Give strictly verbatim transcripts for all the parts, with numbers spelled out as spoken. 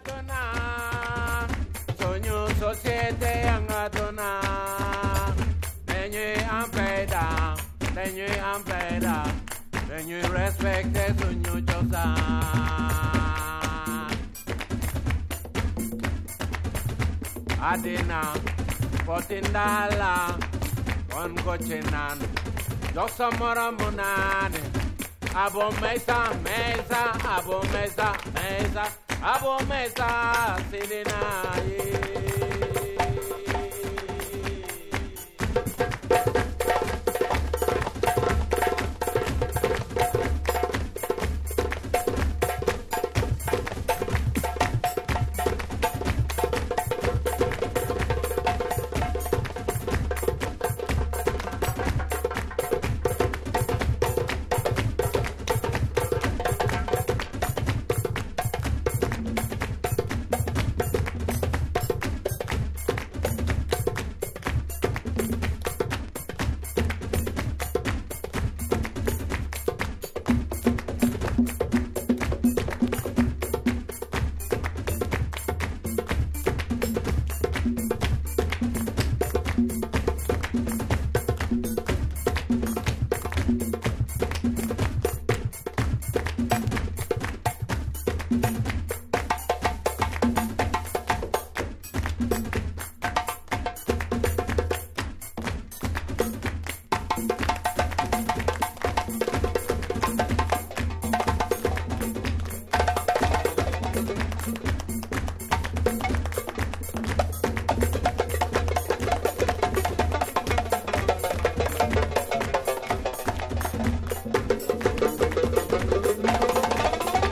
aduna suñu société yang aduna dañuy am fayda dañuy am fayda dañuy respecté suñu cosaan adina potindala kon ko ci naan jox sa morom mu naane abo mesa mesa abo mesa mesa abo mesa sidina ye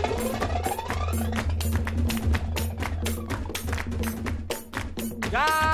God.